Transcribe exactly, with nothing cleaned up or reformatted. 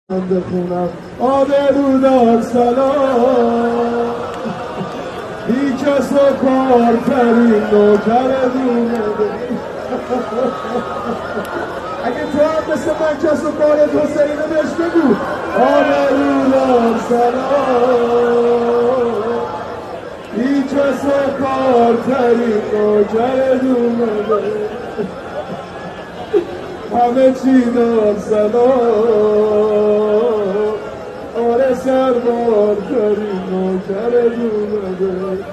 بخونم آبرودار سلام بی کس و کارترین نوکر دونه اگه تو هم مثل من کس و کارت حسینه بهش بگو آبرودار سلام بی کس و کارترین نوکر دونه همه چی دار سلام آره سربار ترین نوکر اومده